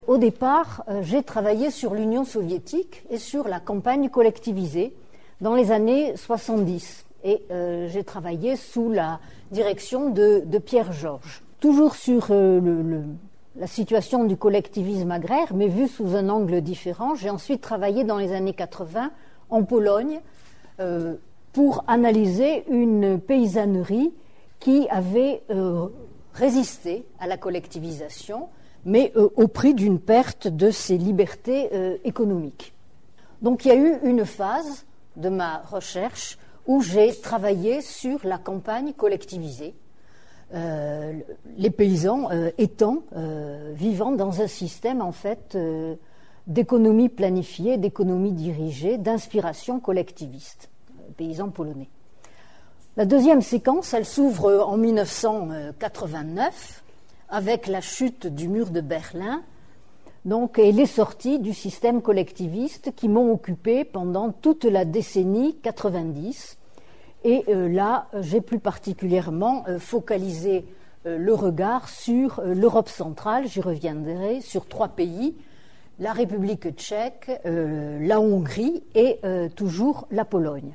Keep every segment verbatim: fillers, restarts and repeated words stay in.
Au départ, euh, j'ai travaillé sur l'Union soviétique et sur la campagne collectivisée dans les années soixante-dix. Et euh, j'ai travaillé sous la direction de, de Pierre Georges. Toujours sur euh, le, le, la situation du collectivisme agraire, mais vu sous un angle différent. J'ai ensuite travaillé dans les années quatre-vingts en Pologne euh, pour analyser une paysannerie qui avait euh, résisté à la collectivisation, mais euh, au prix d'une perte de ses libertés euh, économiques. Donc il y a eu une phase de ma recherche où j'ai travaillé sur la campagne collectivisée, euh, les paysans euh, étant euh, vivant dans un système en fait euh, d'économie planifiée, d'économie dirigée, d'inspiration collectiviste, euh, paysans polonais. La deuxième séquence, elle s'ouvre en mille neuf cent quatre-vingt-neuf avec la chute du mur de Berlin, donc, et les sorties du système collectiviste qui m'ont occupé pendant toute la décennie quatre-vingt-dix. Et euh, là, j'ai plus particulièrement euh, focalisé euh, le regard sur euh, l'Europe centrale, j'y reviendrai, sur trois pays, la République tchèque, euh, la Hongrie et euh, toujours la Pologne.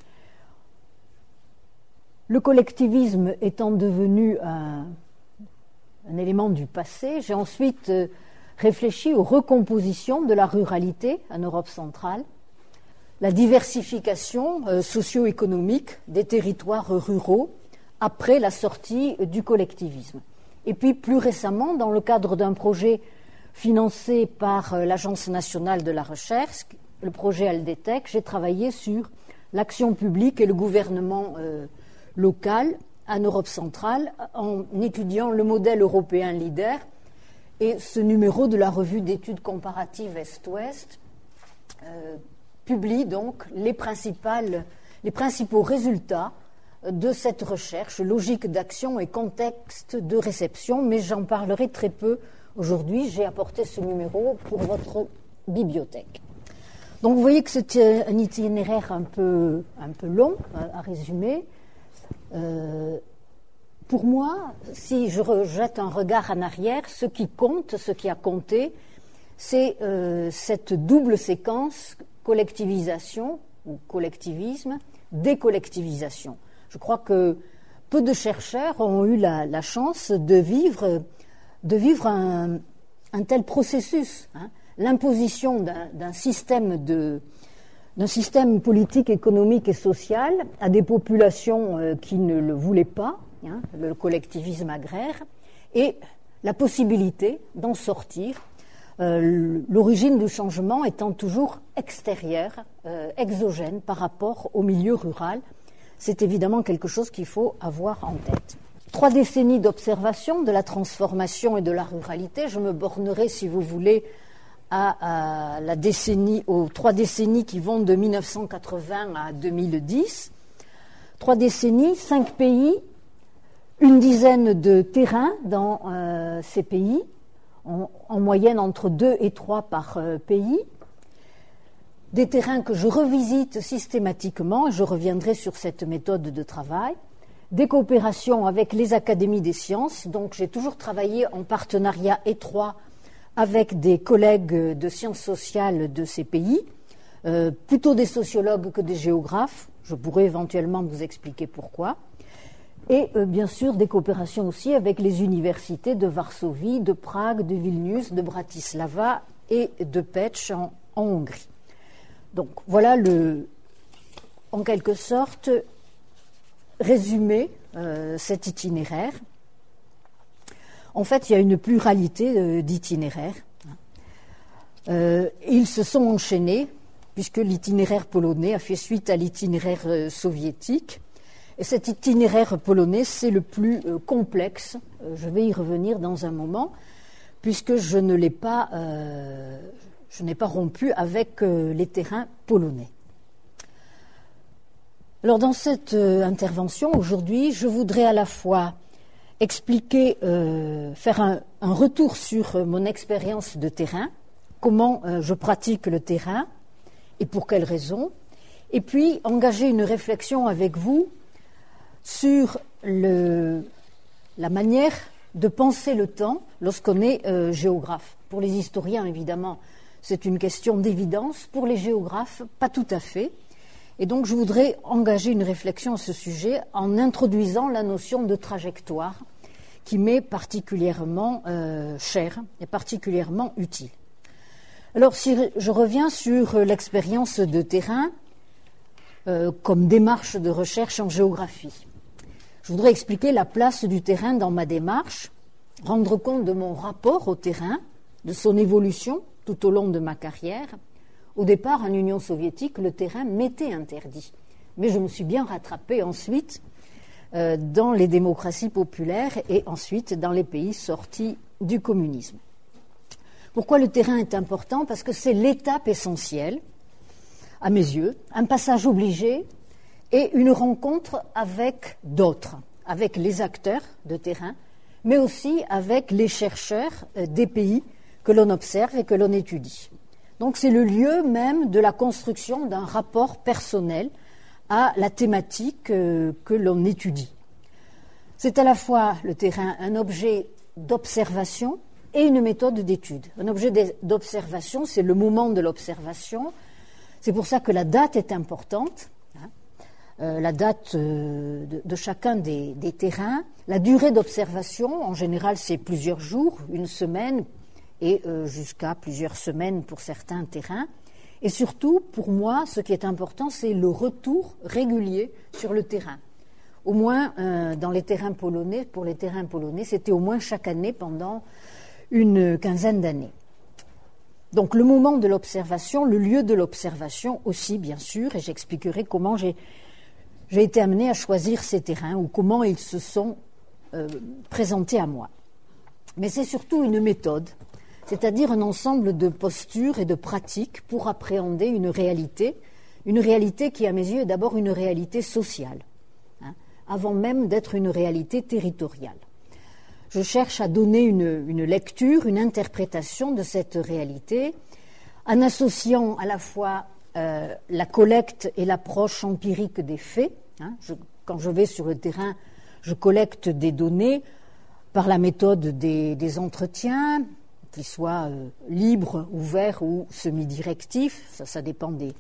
Le collectivisme étant devenu un, un élément du passé, j'ai ensuite euh, réfléchi aux recompositions de la ruralité en Europe centrale, la diversification euh, socio-économique des territoires ruraux après la sortie du collectivisme. Et puis plus récemment, dans le cadre d'un projet financé par euh, l'Agence nationale de la recherche, le projet Aldetech, j'ai travaillé sur l'action publique et le gouvernement euh, local en Europe centrale en étudiant le modèle européen LEADER. Et ce numéro de la revue d'études comparatives Est-Ouest euh, publie donc les, principales, les principaux résultats de cette recherche, logique d'action et contexte de réception, mais j'en parlerai très peu aujourd'hui. J'ai apporté ce numéro pour votre bibliothèque. Donc vous voyez que c'est un itinéraire un peu, un peu long à, à résumer. Euh, Pour moi, si je jette un regard en arrière, ce qui compte, ce qui a compté, c'est euh, cette double séquence collectivisation ou collectivisme, décollectivisation. Je crois que peu de chercheurs ont eu la, la chance de vivre, de vivre un, un tel processus, hein, l'imposition d'un, d'un système de d'un système politique, économique et social à des populations euh, qui ne le voulaient pas, hein, le collectivisme agraire, et la possibilité d'en sortir, euh, l'origine du changement étant toujours extérieure, euh, exogène par rapport au milieu rural. C'est évidemment quelque chose qu'il faut avoir en tête. Trois décennies d'observation de la transformation et de la ruralité. Je me bornerai, si vous voulez, à, à la décennie, aux trois décennies qui vont de mille neuf cent quatre-vingts à deux mille dix. Trois décennies, cinq pays, une dizaine de terrains dans euh, ces pays, en, en moyenne entre deux et trois par euh, pays. Des terrains que je revisite systématiquement, et je reviendrai sur cette méthode de travail. Des coopérations avec les académies des sciences, donc j'ai toujours travaillé en partenariat étroit avec des collègues de sciences sociales de ces pays, euh, plutôt des sociologues que des géographes, je pourrais éventuellement vous expliquer pourquoi, et euh, bien sûr des coopérations aussi avec les universités de Varsovie, de Prague, de Vilnius, de Bratislava et de Pécs en, en Hongrie. Donc voilà le, en quelque sorte, résumé euh, cet itinéraire. En fait, il y a une pluralité euh, d'itinéraires. Euh, ils se sont enchaînés, puisque l'itinéraire polonais a fait suite à l'itinéraire euh, soviétique. Et cet itinéraire polonais, c'est le plus euh, complexe. Euh, je vais y revenir dans un moment, puisque je ne l'ai pas, euh, je n'ai pas rompu avec euh, les terrains polonais. Alors, dans cette euh, intervention, aujourd'hui, je voudrais à la fois expliquer, euh, faire un, un retour sur euh, mon expérience de terrain, comment euh, je pratique le terrain et pour quelles raisons, et puis engager une réflexion avec vous sur le, la manière de penser le temps lorsqu'on est euh, géographe. Pour les historiens, évidemment, c'est une question d'évidence. Pour les géographes, pas tout à fait. Et donc, je voudrais engager une réflexion à ce sujet en introduisant la notion de trajectoire qui m'est particulièrement euh, chère et particulièrement utile. Alors, si je reviens sur l'expérience de terrain euh, comme démarche de recherche en géographie, je voudrais expliquer la place du terrain dans ma démarche, rendre compte de mon rapport au terrain, de son évolution tout au long de ma carrière. Au départ, en Union soviétique, le terrain m'était interdit. Mais je me suis bien rattrapée ensuite euh, dans les démocraties populaires et ensuite dans les pays sortis du communisme. Pourquoi le terrain est important? Parce que c'est l'étape essentielle, à mes yeux, un passage obligé et une rencontre avec d'autres, avec les acteurs de terrain, mais aussi avec les chercheurs euh, des pays que l'on observe et que l'on étudie. Donc c'est le lieu même de la construction d'un rapport personnel à la thématique euh, que l'on étudie. C'est à la fois le terrain un objet d'observation et une méthode d'étude. Un objet d'observation, c'est le moment de l'observation. C'est pour ça que la date est importante, hein, euh, la date euh, de, de chacun des, des terrains. La durée d'observation, en général, c'est plusieurs jours, une semaine, et euh, jusqu'à plusieurs semaines pour certains terrains. Et surtout, pour moi, ce qui est important, c'est le retour régulier sur le terrain. Au moins, euh, dans les terrains polonais, pour les terrains polonais, c'était au moins chaque année pendant une quinzaine d'années. Donc le moment de l'observation, le lieu de l'observation aussi, bien sûr, et j'expliquerai comment j'ai, j'ai été amenée à choisir ces terrains ou comment ils se sont euh, présentés à moi. Mais c'est surtout une méthode, c'est-à-dire un ensemble de postures et de pratiques pour appréhender une réalité, une réalité qui, à mes yeux, est d'abord une réalité sociale, hein, avant même d'être une réalité territoriale. Je cherche à donner une, une lecture, une interprétation de cette réalité, en associant à la fois euh, la collecte et l'approche empirique des faits. Hein. Je, quand je vais sur le terrain, je collecte des données par la méthode des, des entretiens, qu'ils soient euh, libres, ouverts ou semi-directifs, ça, ça dépend des,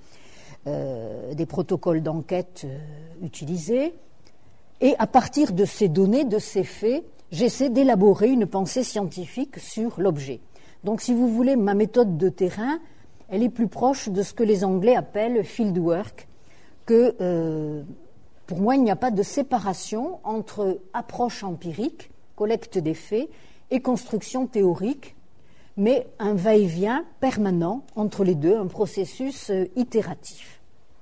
euh, des protocoles d'enquête euh, utilisés. Et à partir de ces données, de ces faits, j'essaie d'élaborer une pensée scientifique sur l'objet. Donc, si vous voulez, ma méthode de terrain, elle est plus proche de ce que les Anglais appellent fieldwork, que euh, pour moi, il n'y a pas de séparation entre approche empirique, collecte des faits, et construction théorique, mais un va-et-vient permanent entre les deux, un processus euh, itératif.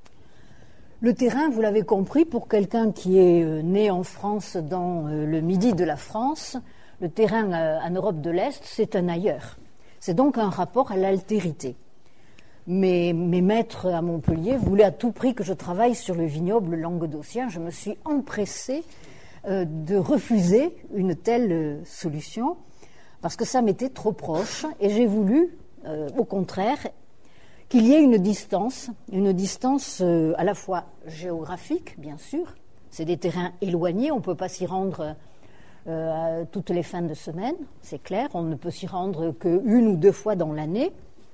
Le terrain, vous l'avez compris, pour quelqu'un qui est euh, né en France dans euh, le midi de la France, le terrain euh, en Europe de l'Est, c'est un ailleurs. C'est donc un rapport à l'altérité. Mes, mes maîtres à Montpellier voulaient à tout prix que je travaille sur le vignoble languedocien. Je me suis empressée euh, de refuser une telle euh, solution parce que ça m'était trop proche et j'ai voulu, euh, au contraire, qu'il y ait une distance, une distance euh, à la fois géographique, bien sûr, c'est des terrains éloignés, on ne peut pas s'y rendre euh, toutes les fins de semaine, c'est clair, on ne peut s'y rendre qu'une ou deux fois dans l'année.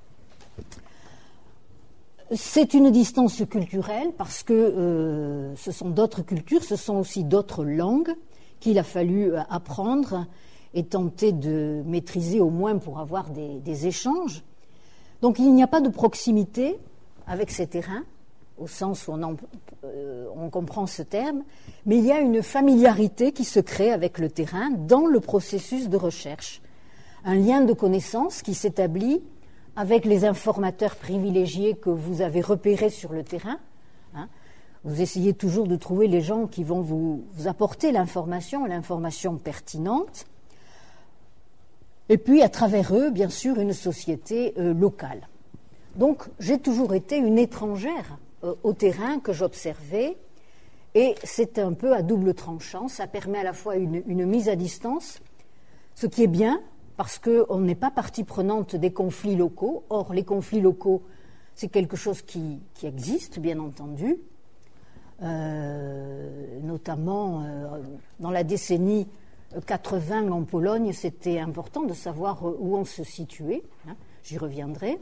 C'est une distance culturelle parce que euh, ce sont d'autres cultures, ce sont aussi d'autres langues qu'il a fallu apprendre et tenter de maîtriser au moins pour avoir des, des échanges. Donc il n'y a pas de proximité avec ces terrains, au sens où on, en, euh, on comprend ce terme, mais il y a une familiarité qui se crée avec le terrain dans le processus de recherche. Un lien de connaissance qui s'établit avec les informateurs privilégiés que vous avez repérés sur le terrain. Hein. Vous essayez toujours de trouver les gens qui vont vous, vous apporter l'information, l'information pertinente. Et puis, à travers eux, bien sûr, une société euh, locale. Donc, j'ai toujours été une étrangère euh, au terrain que j'observais, et c'est un peu à double tranchant. Ça permet à la fois une, une mise à distance, ce qui est bien, parce qu'on n'est pas partie prenante des conflits locaux. Or, les conflits locaux, c'est quelque chose qui, qui existe, bien entendu, euh, notamment euh, dans la décennie quatre-vingts en Pologne, c'était important de savoir où on se situait, hein, j'y reviendrai.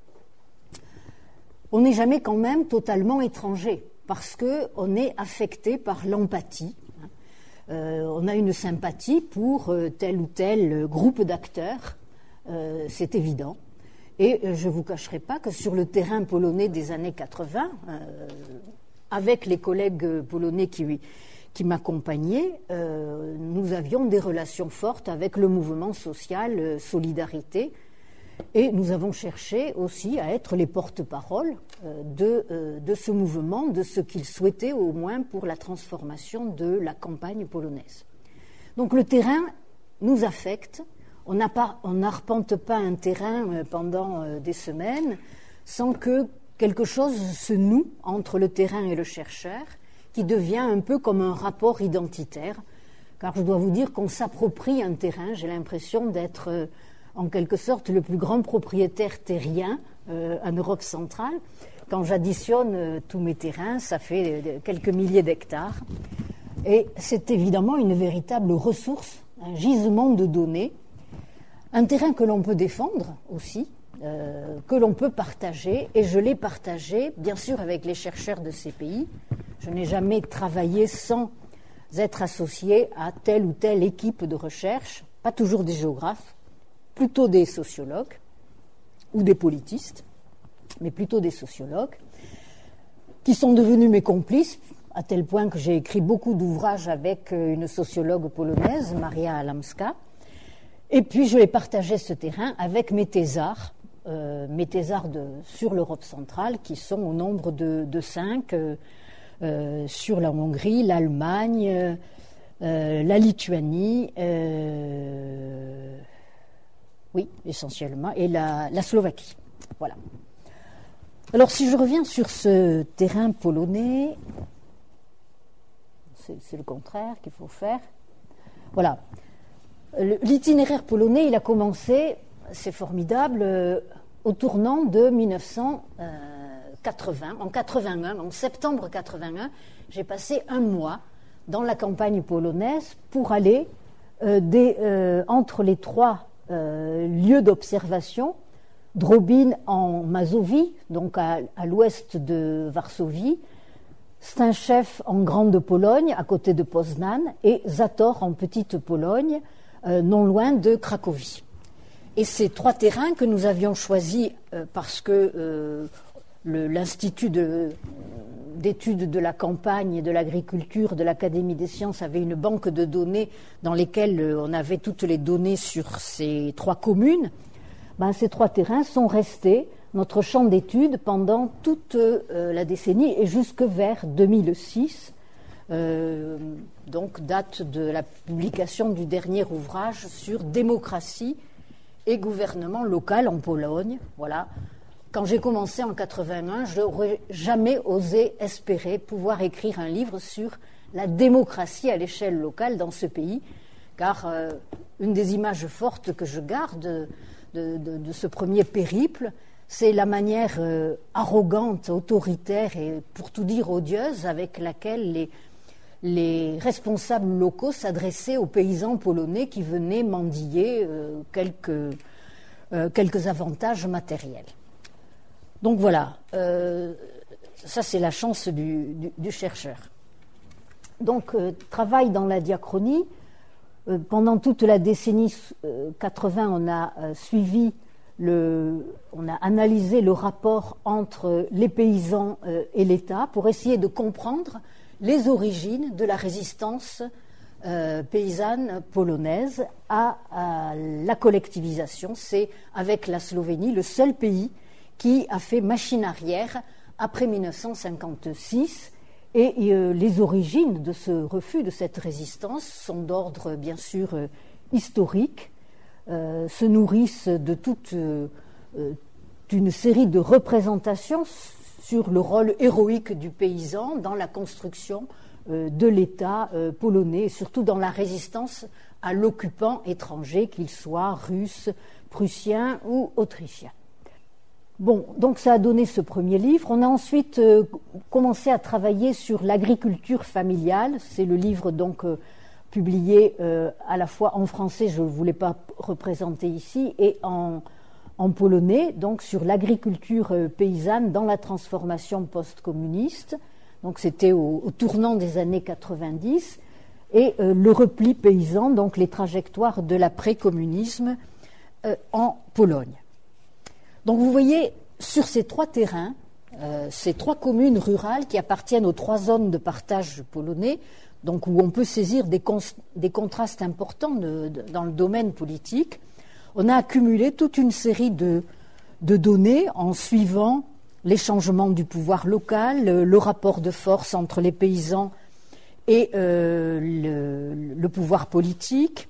On n'est jamais quand même totalement étranger, parce qu'on est affecté par l'empathie. Hein. Euh, on a une sympathie pour euh, tel ou tel groupe d'acteurs, euh, c'est évident. Et euh, je ne vous cacherai pas que sur le terrain polonais des années quatre-vingts, euh, avec les collègues polonais qui, qui m'accompagnaient, euh, nous avions des relations fortes avec le mouvement social euh, Solidarité, et nous avons cherché aussi à être les porte-paroles euh, de, euh, de ce mouvement, de ce qu'il souhaitait au moins pour la transformation de la campagne polonaise. Donc le terrain nous affecte, on n'arpente pas un terrain euh, pendant euh, des semaines sans que quelque chose se noue entre le terrain et le chercheur, qui devient un peu comme un rapport identitaire, car je dois vous dire qu'on s'approprie un terrain, j'ai l'impression d'être euh, en quelque sorte le plus grand propriétaire terrien euh, en Europe centrale. Quand j'additionne euh, tous mes terrains, ça fait euh, quelques milliers d'hectares. Et c'est évidemment une véritable ressource, un gisement de données, un terrain que l'on peut défendre aussi, euh, que l'on peut partager. Et je l'ai partagé, bien sûr, avec les chercheurs de ces pays. Je n'ai jamais travaillé sans être associé à telle ou telle équipe de recherche, pas toujours des géographes, plutôt des sociologues ou des politistes, mais plutôt des sociologues, qui sont devenus mes complices, à tel point que j'ai écrit beaucoup d'ouvrages avec une sociologue polonaise, Maria Alamska, et puis je l'ai partagé ce terrain avec mes thésards, euh, mes thésards de, sur l'Europe centrale, qui sont au nombre de, de cinq, euh, euh, sur la Hongrie, l'Allemagne, euh, la Lituanie, euh, oui, essentiellement, et la, la Slovaquie. Voilà. Alors, si je reviens sur ce terrain polonais, c'est, c'est le contraire qu'il faut faire. Voilà. L'itinéraire polonais, il a commencé, c'est formidable, euh, au tournant de mille neuf cent quatre-vingts. En quatre-vingt-un, en septembre quatre-vingt-un, j'ai passé un mois dans la campagne polonaise pour aller euh, des, euh, entre les trois Euh, lieu d'observation, Drobin en Mazovie, donc à, à l'ouest de Varsovie, Stęszew en Grande Pologne, à côté de Poznan, et Zator en Petite Pologne, euh, non loin de Cracovie. Et ces trois terrains que nous avions choisis euh, parce que euh, le, l'Institut de, d'études de la campagne et de l'agriculture de l'Académie des sciences avait une banque de données dans lesquelles on avait toutes les données sur ces trois communes, ben, ces trois terrains sont restés notre champ d'études pendant toute euh, la décennie et jusque vers deux mille six, euh, donc date de la publication du dernier ouvrage sur démocratie et gouvernement local en Pologne. Voilà. Quand j'ai commencé en quatre-vingt-un, je n'aurais jamais osé espérer pouvoir écrire un livre sur la démocratie à l'échelle locale dans ce pays, car euh, une des images fortes que je garde de, de, de, de ce premier périple, c'est la manière euh, arrogante, autoritaire et, pour tout dire, odieuse avec laquelle les, les responsables locaux s'adressaient aux paysans polonais qui venaient mendier euh, quelques, euh, quelques avantages matériels. Donc voilà, euh, ça c'est la chance du, du, du chercheur. Donc, euh, travail dans la diachronie. Euh, pendant toute la décennie euh, quatre-vingts, on a euh, suivi, le, on a analysé le rapport entre les paysans euh, et l'État pour essayer de comprendre les origines de la résistance euh, paysanne polonaise à, à la collectivisation. C'est, avec la Slovénie, le seul pays qui a fait machine arrière après mille neuf cent cinquante-six. Et euh, les origines de ce refus, de cette résistance, sont d'ordre, bien sûr, euh, historique, euh, se nourrissent de toute euh, une série de représentations sur le rôle héroïque du paysan dans la construction euh, de l'État euh, polonais, et surtout dans la résistance à l'occupant étranger, qu'il soit russe, prussien ou autrichien. Bon, donc ça a donné ce premier livre. On a ensuite euh, commencé à travailler sur l'agriculture familiale. C'est le livre donc euh, publié euh, à la fois en français, je ne voulais pas représenter ici, et en, en polonais, donc sur l'agriculture euh, paysanne dans la transformation post-communiste. Donc c'était au, au tournant des années quatre-vingt-dix, et euh, le repli paysan, donc les trajectoires de l'après-communisme euh, en Pologne. Donc vous voyez, sur ces trois terrains, euh, ces trois communes rurales qui appartiennent aux trois zones de partage polonais, donc où on peut saisir des, cons- des contrastes importants de, de, dans le domaine politique, on a accumulé toute une série de, de données en suivant les changements du pouvoir local, le, le rapport de force entre les paysans et euh, le, le pouvoir politique,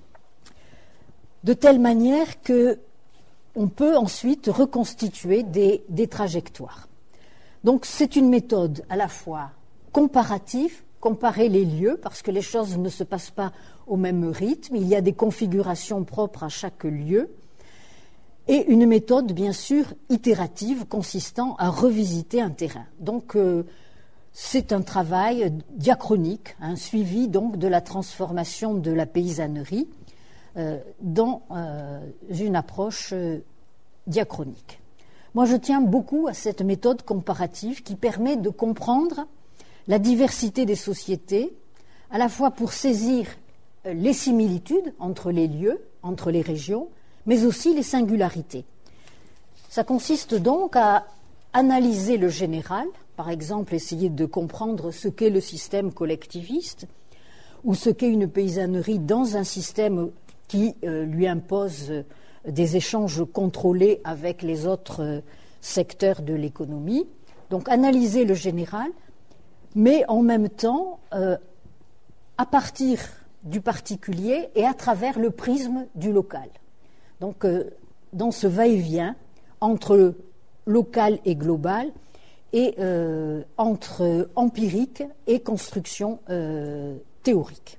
de telle manière que on peut ensuite reconstituer des, des trajectoires. Donc c'est une méthode à la fois comparative, comparer les lieux, parce que les choses ne se passent pas au même rythme, il y a des configurations propres à chaque lieu, et une méthode bien sûr itérative consistant à revisiter un terrain. Donc euh, c'est un travail diachronique, un suivi donc de la transformation de la paysannerie euh, dans euh, une approche euh, diachronique. Moi je tiens beaucoup à cette méthode comparative qui permet de comprendre la diversité des sociétés, à la fois pour saisir les similitudes entre les lieux, entre les régions, mais aussi les singularités. Ça consiste donc à analyser le général, par exemple essayer de comprendre ce qu'est le système collectiviste ou ce qu'est une paysannerie dans un système qui euh, lui impose des échanges contrôlés avec les autres euh, secteurs de l'économie. Donc analyser le général, mais en même temps euh, à partir du particulier et à travers le prisme du local. Donc euh, dans ce va-et-vient entre local et global et euh, entre empirique et construction euh, théorique.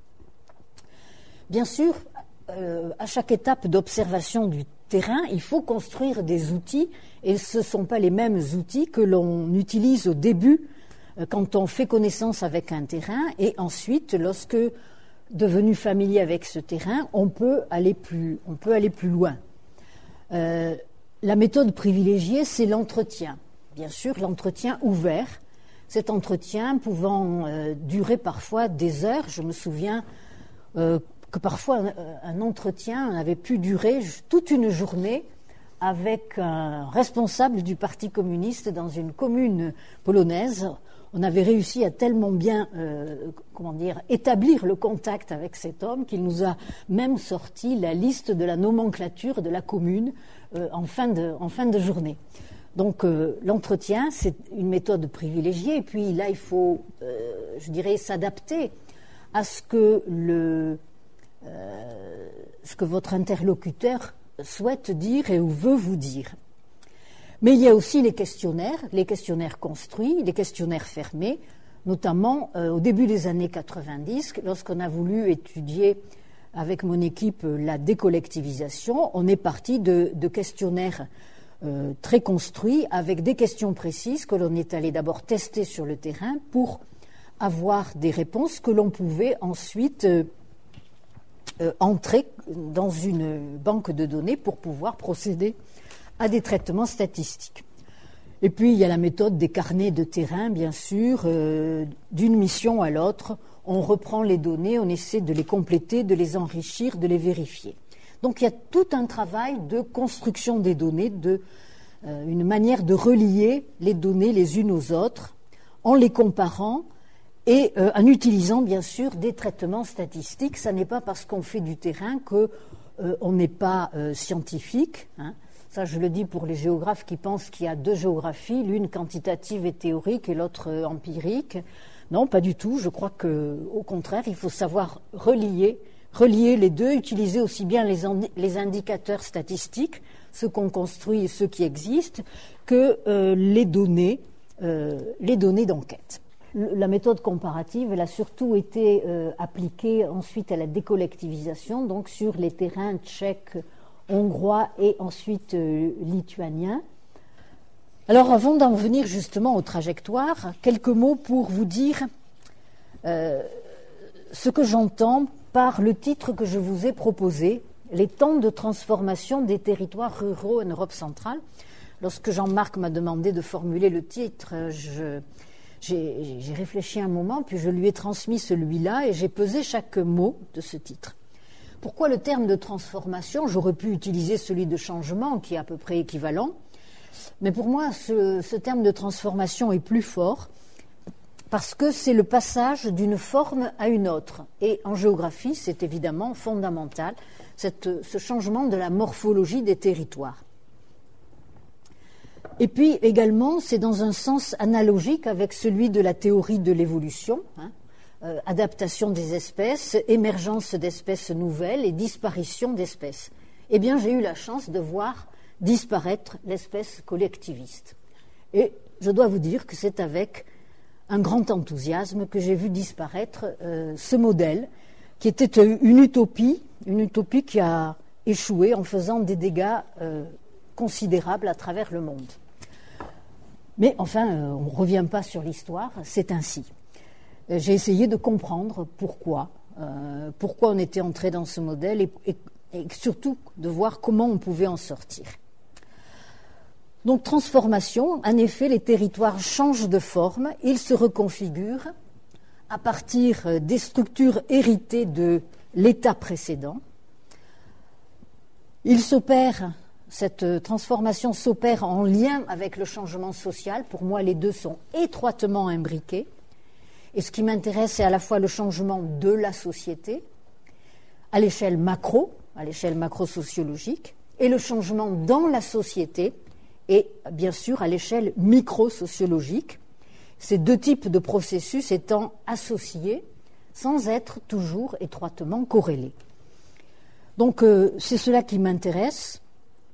Bien sûr, euh, à chaque étape d'observation du terrain, il faut construire des outils et ce ne sont pas les mêmes outils que l'on utilise au début euh, quand on fait connaissance avec un terrain et ensuite lorsque, devenu familier avec ce terrain, on peut aller plus, on peut aller plus loin. Euh, la méthode privilégiée, c'est l'entretien. Bien sûr, l'entretien ouvert, cet entretien pouvant euh, durer parfois des heures. Je me souviens euh, que parfois un, un entretien avait pu durer toute une journée avec un responsable du Parti communiste dans une commune polonaise. On avait réussi à tellement bien euh, comment dire, établir le contact avec cet homme qu'il nous a même sorti la liste de la nomenclature de la commune euh, en, fin de, en fin de journée. Donc euh, l'entretien, c'est une méthode privilégiée, et puis là, il faut, euh, je dirais, s'adapter à ce que, le, euh, ce que votre interlocuteur souhaite dire et ou veut vous dire. Mais il y a aussi les questionnaires, les questionnaires construits, les questionnaires fermés, notamment euh, au début des années quatre-vingt-dix, lorsqu'on a voulu étudier avec mon équipe la décollectivisation, on est parti de, de questionnaires Euh, très construit, avec des questions précises que l'on est allé d'abord tester sur le terrain pour avoir des réponses que l'on pouvait ensuite euh, euh, entrer dans une banque de données pour pouvoir procéder à des traitements statistiques. Et puis il y a la méthode des carnets de terrain, bien sûr, euh, d'une mission à l'autre, on reprend les données, on essaie de les compléter, de les enrichir, de les vérifier. Donc il y a tout un travail de construction des données, de, euh, une manière de relier les données les unes aux autres en les comparant et euh, en utilisant bien sûr des traitements statistiques. Ça n'est pas parce qu'on fait du terrain qu'on euh, n'est pas euh, scientifique. Hein. Ça je le dis pour les géographes qui pensent qu'il y a deux géographies, l'une quantitative et théorique et l'autre euh, empirique. Non, pas du tout. Je crois qu'au contraire, il faut savoir relier relier les deux, utiliser aussi bien les, les indicateurs statistiques, ceux qu'on construit et ceux qui existent, que euh, les données, euh, les données d'enquête. Le, la méthode comparative, elle a surtout été euh, appliquée ensuite à la décollectivisation, donc sur les terrains tchèques, hongrois et ensuite euh, lituaniens. Alors avant d'en venir justement aux trajectoires, quelques mots pour vous dire euh, ce que j'entends par le titre que je vous ai proposé, les temps de transformation des territoires ruraux en Europe centrale. Lorsque Jean-Marc m'a demandé de formuler le titre, je, j'ai, j'ai réfléchi un moment, puis je lui ai transmis celui-là et j'ai pesé chaque mot de ce titre. Pourquoi le terme de transformation? J'aurais pu utiliser celui de changement, qui est à peu près équivalent, mais pour moi, ce, ce terme de transformation est plus fort parce que c'est le passage d'une forme à une autre. Et en géographie, c'est évidemment fondamental, cette, ce changement de la morphologie des territoires. Et puis également, c'est dans un sens analogique avec celui de la théorie de l'évolution, hein, euh, adaptation des espèces, émergence d'espèces nouvelles et disparition d'espèces. Eh bien, j'ai eu la chance de voir disparaître l'espèce collectiviste. Et je dois vous dire que c'est avec un grand enthousiasme que j'ai vu disparaître euh, ce modèle qui était une utopie, une utopie qui a échoué en faisant des dégâts euh, considérables à travers le monde. Mais enfin, euh, on ne revient pas sur l'histoire, c'est ainsi. Euh, j'ai essayé de comprendre pourquoi, euh, pourquoi on était entré dans ce modèle et, et, et surtout de voir comment on pouvait en sortir. Donc, transformation, en effet, les territoires changent de forme, ils se reconfigurent à partir des structures héritées de l'état précédent. Il s'opère, cette transformation s'opère en lien avec le changement social. Pour moi, les deux sont étroitement imbriqués. Et ce qui m'intéresse, c'est à la fois le changement de la société, à l'échelle macro, à l'échelle macro-sociologique, et le changement dans la société, et bien sûr à l'échelle micro-sociologique, ces deux types de processus étant associés sans être toujours étroitement corrélés. Donc euh, c'est cela qui m'intéresse.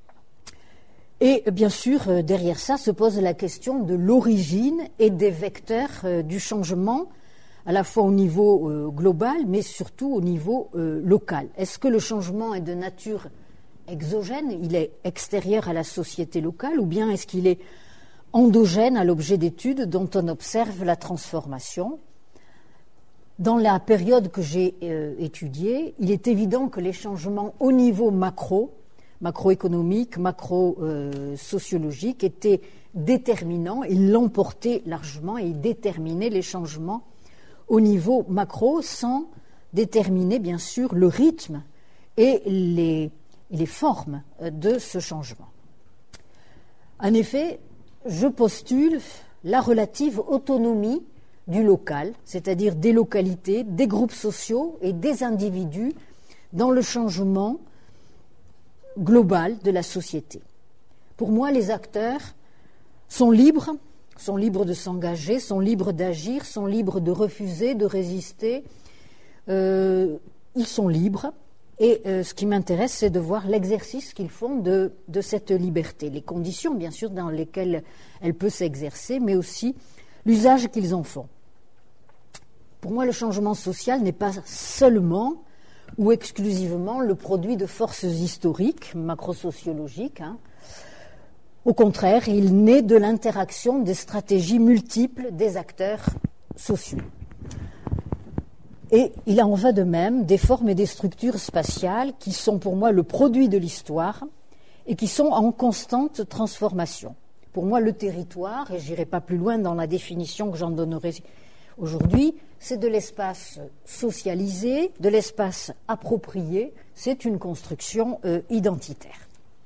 Et bien sûr, euh, derrière ça se pose la question de l'origine et des vecteurs euh, du changement, à la fois au niveau euh, global, mais surtout au niveau euh, local. Est-ce que le changement est de nature exogène, il est extérieur à la société locale, ou bien est-ce qu'il est endogène à l'objet d'étude dont on observe la transformation? Dans la période que j'ai euh, étudiée, il est évident que les changements au niveau macro, macroéconomique, macro-sociologique, euh, étaient déterminants, ils l'emportaient largement et ils déterminaient les changements au niveau macro sans déterminer bien sûr le rythme et les et les formes de ce changement. En effet, je postule la relative autonomie du local, c'est-à-dire des localités, des groupes sociaux et des individus dans le changement global de la société. Pour moi, les acteurs sont libres, sont libres de s'engager, sont libres d'agir, sont libres de refuser, de résister. Euh, ils sont libres. Et euh, ce qui m'intéresse, c'est de voir l'exercice qu'ils font de, de cette liberté, les conditions, bien sûr, dans lesquelles elle peut s'exercer, mais aussi l'usage qu'ils en font. Pour moi, le changement social n'est pas seulement ou exclusivement le produit de forces historiques, macrosociologiques. Hein. Au contraire, il naît de l'interaction des stratégies multiples des acteurs sociaux. Et il en va de même des formes et des structures spatiales qui sont pour moi le produit de l'histoire et qui sont en constante transformation. Pour moi, le territoire, et je n'irai pas plus loin dans la définition que j'en donnerai aujourd'hui, c'est de l'espace socialisé, de l'espace approprié, c'est une construction euh, identitaire.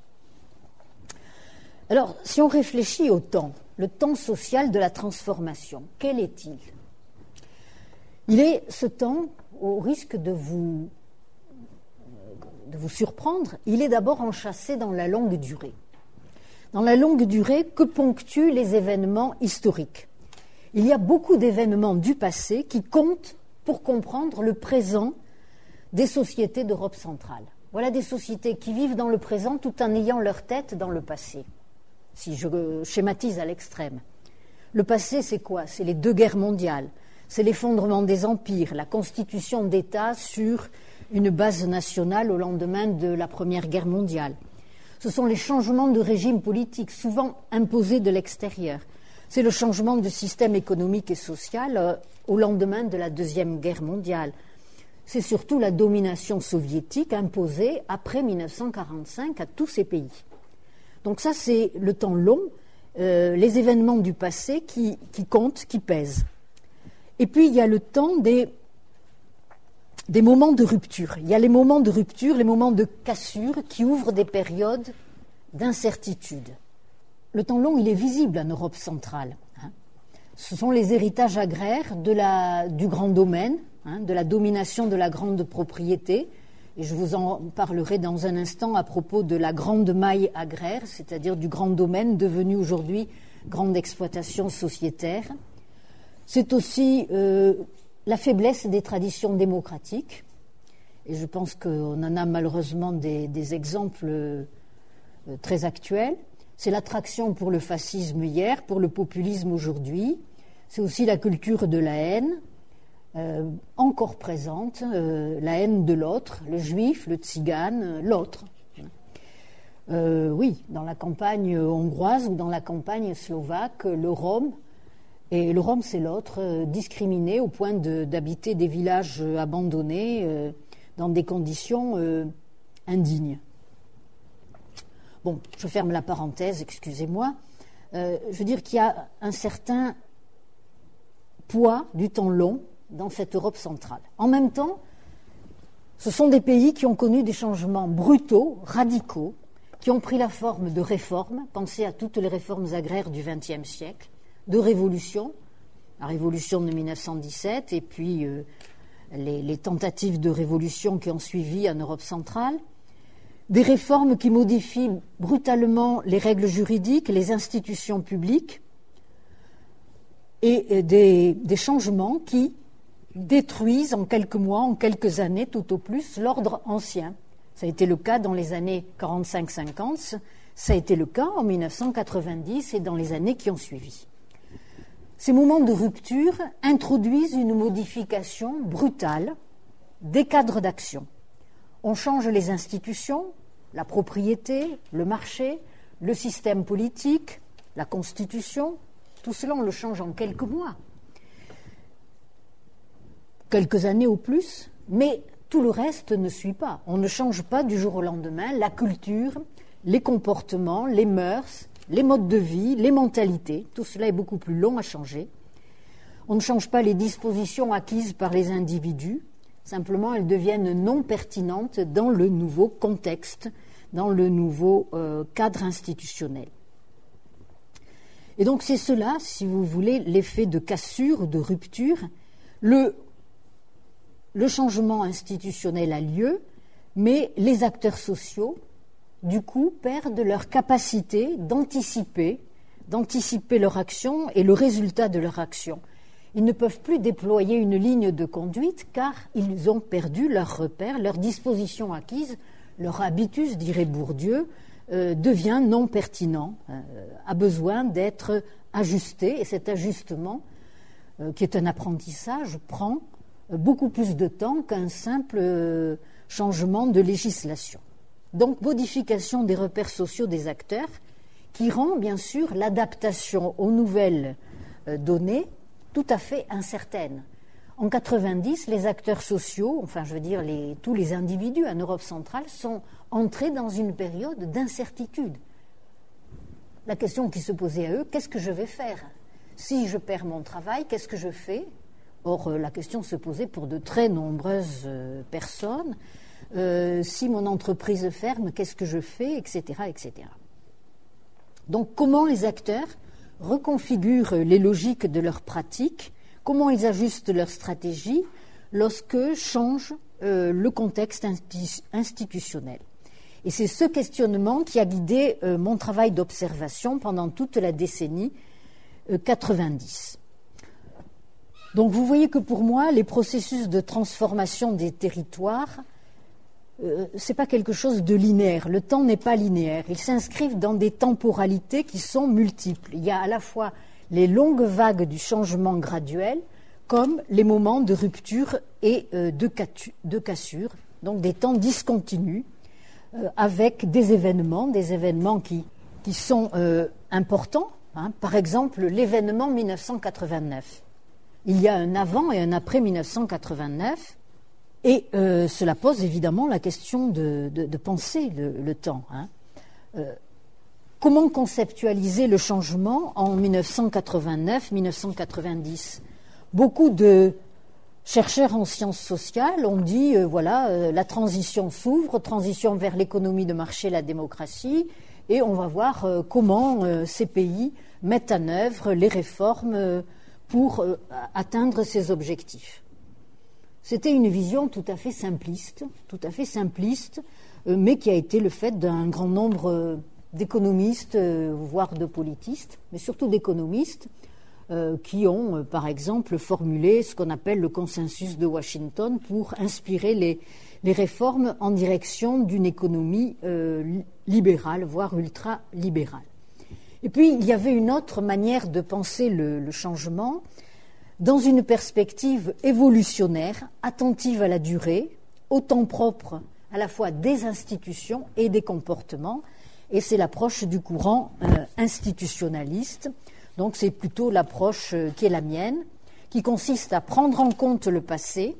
Alors, si on réfléchit au temps, le temps social de la transformation, quel est-il ? Il est ce temps, au risque de vous, de vous surprendre, il est d'abord enchâssé dans la longue durée. Dans la longue durée que ponctuent les événements historiques. Il y a beaucoup d'événements du passé qui comptent pour comprendre le présent des sociétés d'Europe centrale. Voilà des sociétés qui vivent dans le présent tout en ayant leur tête dans le passé, si je schématise à l'extrême. Le passé, c'est quoi? C'est les deux guerres mondiales. C'est l'effondrement des empires, la constitution d'États sur une base nationale au lendemain de la Première Guerre mondiale. Ce sont les changements de régime politique, souvent imposés de l'extérieur. C'est le changement de système économique et social euh, au lendemain de la Deuxième Guerre mondiale. c'est surtout la domination soviétique imposée après mille neuf cent quarante-cinq à tous ces pays. Donc ça, c'est le temps long, euh, les événements du passé qui, qui comptent, qui pèsent. Et puis, il y a le temps des, des moments de rupture. Il y a les moments de rupture, les moments de cassure qui ouvrent des périodes d'incertitude. Le temps long, il est visible en Europe centrale. Hein. Ce sont les héritages agraires de la, du grand domaine, hein, de la domination de la grande propriété. Et je vous en parlerai dans un instant à propos de la grande maille agraire, c'est-à-dire du grand domaine devenu aujourd'hui grande exploitation sociétaire. C'est aussi euh, la faiblesse des traditions démocratiques. Et je pense qu'on en a malheureusement des, des exemples euh, très actuels. C'est l'attraction pour le fascisme hier, pour le populisme aujourd'hui. C'est aussi la culture de la haine, euh, encore présente, euh, la haine de l'autre, le juif, le tzigane, l'autre. Euh, oui, dans la campagne hongroise ou dans la campagne slovaque, le Rome, et le Rome c'est l'autre, euh, discriminé au point de, d'habiter des villages abandonnés euh, dans des conditions euh, indignes. Bon, je ferme la parenthèse, excusez-moi. Euh, je veux dire qu'il y a un certain poids du temps long dans cette Europe centrale. En même temps, ce sont des pays qui ont connu des changements brutaux, radicaux, qui ont pris la forme de réformes. Pensez à toutes les réformes agraires du vingtième siècle, de révolutions, la révolution de mille neuf cent dix-sept et puis euh, les, les tentatives de révolution qui ont suivi en Europe centrale. Des réformes qui modifient brutalement les règles juridiques, les institutions publiques, et des, des changements qui détruisent en quelques mois, en quelques années, tout au plus, l'ordre ancien. Ça a été le cas dans les années quarante-cinq cinquante, ça a été le cas en mille neuf cent quatre-vingt-dix et dans les années qui ont suivi. Ces moments de rupture introduisent une modification brutale des cadres d'action. On change les institutions, la propriété, le marché, le système politique, la constitution, tout cela on le change en quelques mois. Quelques années au plus, mais tout le reste ne suit pas. On ne change pas du jour au lendemain la culture, les comportements, les mœurs, les modes de vie, les mentalités. Tout cela est beaucoup plus long à changer. On ne change pas les dispositions acquises par les individus. Simplement, elles deviennent non pertinentes dans le nouveau contexte, dans le nouveau euh, cadre institutionnel. Et donc, c'est cela, si vous voulez, l'effet de cassure, de rupture. Le Le changement institutionnel a lieu, mais les acteurs sociaux, du coup, perdent leur capacité d'anticiper, d'anticiper leur action et le résultat de leur action. Ils ne peuvent plus déployer une ligne de conduite car ils ont perdu leurs repères, leur disposition acquise, leur habitus, dirait Bourdieu, euh, devient non pertinent, euh, a besoin d'être ajusté, et cet ajustement, euh, qui est un apprentissage, prend beaucoup plus de temps qu'un simple changement de législation. Donc, modification des repères sociaux des acteurs qui rend, bien sûr, l'adaptation aux nouvelles données tout à fait incertaine. En quatre-vingt-dix, les acteurs sociaux, enfin, je veux dire, les, tous les individus en Europe centrale sont entrés dans une période d'incertitude. La question qui se posait à eux, qu'est-ce que je vais faire ? Si je perds mon travail, qu'est-ce que je fais ? Or, la question se posait pour de très nombreuses personnes. Euh, si mon entreprise ferme, qu'est-ce que je fais, et cetera, et cetera. Donc, comment les acteurs reconfigurent les logiques de leurs pratiques, comment ils ajustent leur stratégie lorsque change euh, le contexte institutionnel. Et c'est ce questionnement qui a guidé euh, mon travail d'observation pendant toute la décennie euh, quatre-vingt-dix. Donc vous voyez que pour moi, les processus de transformation des territoires, euh, ce n'est pas quelque chose de linéaire. Le temps n'est pas linéaire. Ils s'inscrivent dans des temporalités qui sont multiples. Il y a à la fois les longues vagues du changement graduel, comme les moments de rupture et euh, de, catu- de cassure, donc des temps discontinus, euh, avec des événements, des événements qui, qui sont euh, importants. Hein. Par exemple, l'événement mille neuf cent quatre-vingt-neuf. Il y a un avant et un après mille neuf cent quatre-vingt-neuf. Et euh, cela pose évidemment la question de, de, de penser le, le temps. Hein. Euh, comment conceptualiser le changement en mille neuf cent quatre-vingt-neuf mille neuf cent quatre-vingt-dix? Beaucoup de chercheurs en sciences sociales ont dit, euh, voilà, euh, la transition s'ouvre, transition vers l'économie de marché, la démocratie, et on va voir euh, comment euh, ces pays mettent en œuvre les réformes euh, pour euh, atteindre ces objectifs. C'était une vision tout à fait simpliste, tout à fait simpliste, euh, mais qui a été le fait d'un grand nombre euh, d'économistes, euh, voire de politistes, mais surtout d'économistes, euh, qui ont, euh, par exemple, formulé ce qu'on appelle le consensus de Washington pour inspirer les, les réformes en direction d'une économie euh, libérale, voire ultra-libérale. Et puis, il y avait une autre manière de penser le, le changement, dans une perspective évolutionnaire, attentive à la durée, au temps propre à la fois des institutions et des comportements, et c'est l'approche du courant euh, institutionnaliste. Donc c'est plutôt l'approche euh, qui est la mienne, qui consiste à prendre en compte le passé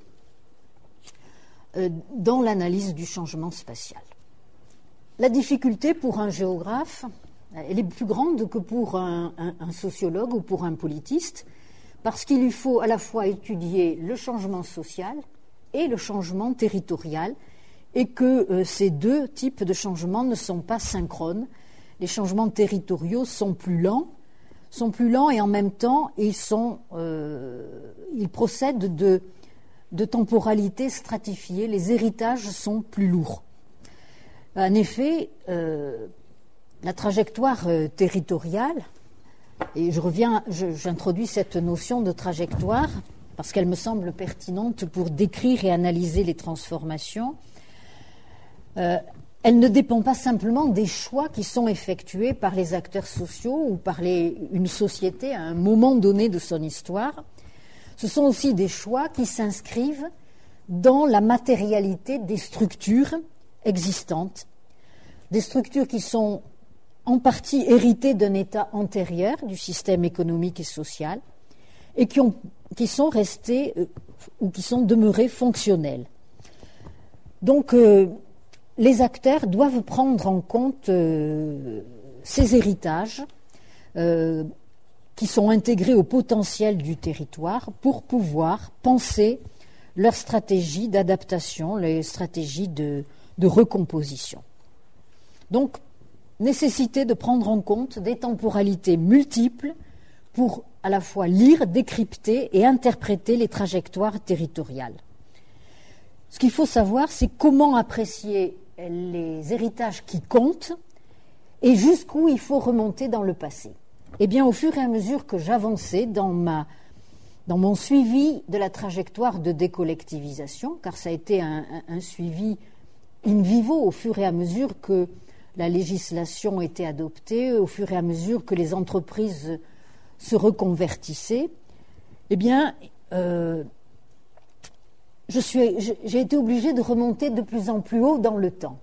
euh, dans l'analyse du changement spatial. La difficulté pour un géographe, elle est plus grande que pour un, un, un sociologue ou pour un politiste, parce qu'il lui faut à la fois étudier le changement social et le changement territorial, et que euh, ces deux types de changements ne sont pas synchrones. Les changements territoriaux sont plus lents, sont plus lents et en même temps, ils, sont, euh, ils procèdent de, de temporalités stratifiées. Les héritages sont plus lourds. En effet, euh, la trajectoire euh, territoriale, et je reviens, je, j'introduis cette notion de trajectoire parce qu'elle me semble pertinente pour décrire et analyser les transformations. Euh, elle ne dépend pas simplement des choix qui sont effectués par les acteurs sociaux ou par les, une société à un moment donné de son histoire. Ce sont aussi des choix qui s'inscrivent dans la matérialité des structures existantes, des structures qui sont en partie héritées d'un état antérieur du système économique et social et qui, ont, qui sont restées euh, ou qui sont demeurées fonctionnelles. Donc, euh, les acteurs doivent prendre en compte euh, ces héritages euh, qui sont intégrés au potentiel du territoire pour pouvoir penser leurs stratégies d'adaptation, les stratégies de, de recomposition. Donc, nécessité de prendre en compte des temporalités multiples pour à la fois lire, décrypter et interpréter les trajectoires territoriales. Ce qu'il faut savoir, c'est comment apprécier les héritages qui comptent et jusqu'où il faut remonter dans le passé. Eh bien, au fur et à mesure que j'avançais dans, ma, dans mon suivi de la trajectoire de décollectivisation, car ça a été un, un, un suivi in vivo au fur et à mesure que la législation était adoptée, au fur et à mesure que les entreprises se reconvertissaient, eh bien, euh, je suis, j'ai été obligée de remonter de plus en plus haut dans le temps.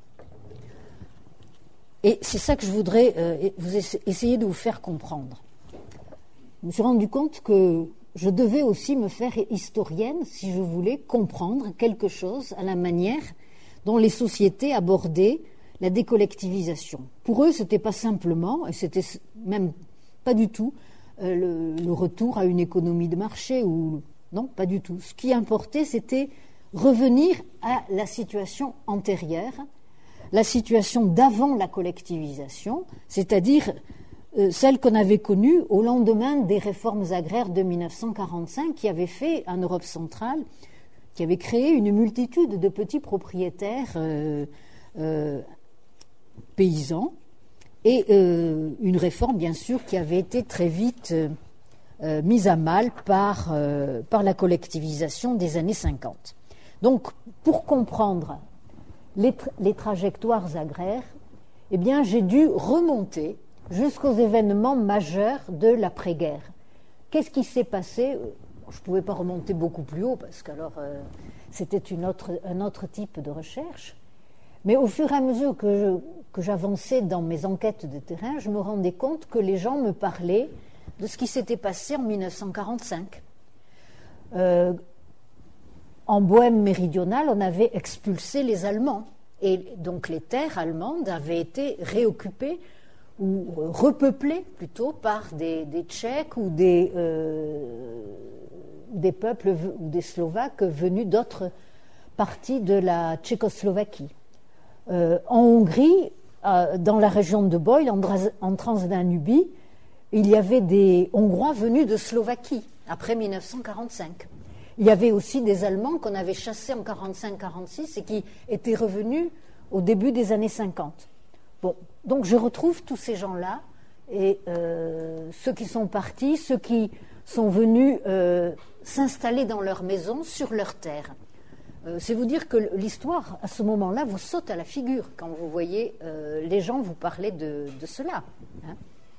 Et c'est ça que je voudrais euh, vous essayer de vous faire comprendre. Je me suis rendu compte que je devais aussi me faire historienne si je voulais comprendre quelque chose à la manière dont les sociétés abordaient la décollectivisation. Pour eux, ce n'était pas simplement, et c'était même pas du tout, euh, le, le retour à une économie de marché, ou non, pas du tout. Ce qui importait, c'était revenir à la situation antérieure, la situation d'avant la collectivisation, c'est-à-dire euh, celle qu'on avait connue au lendemain des réformes agraires de mille neuf cent quarante-cinq, qui avaient fait en Europe centrale, qui avaient créé une multitude de petits propriétaires euh, euh, paysans, et euh, une réforme, bien sûr, qui avait été très vite euh, mise à mal par, euh, par la collectivisation des années cinquante. Donc, pour comprendre les, tra- les trajectoires agraires, eh bien, j'ai dû remonter jusqu'aux événements majeurs de l'après-guerre. Qu'est-ce qui s'est passé ? Je ne pouvais pas remonter beaucoup plus haut, parce que alors, euh, c'était une autre, un autre type de recherche. Mais au fur et à mesure que, je, que j'avançais dans mes enquêtes de terrain, je me rendais compte que les gens me parlaient de ce qui s'était passé en mille neuf cent quarante-cinq. Euh, en Bohême méridionale, on avait expulsé les Allemands. Et donc les terres allemandes avaient été réoccupées ou repeuplées plutôt par des, des Tchèques ou des, euh, des peuples ou des Slovaques venus d'autres parties de la Tchécoslovaquie. Euh, en Hongrie, euh, dans la région de Boïl, en, en Transdanubie, il y avait des Hongrois venus de Slovaquie après mille neuf cent quarante-cinq. Il y avait aussi des Allemands qu'on avait chassés en quarante-cinq quarante-six et qui étaient revenus au début des années cinquante. Bon, donc je retrouve tous ces gens-là, et euh, ceux qui sont partis, ceux qui sont venus euh, s'installer dans leur maison, sur leur terre. Euh, c'est vous dire que l'histoire, à ce moment-là, vous saute à la figure quand vous voyez euh, les gens vous parler de, de cela. Hein.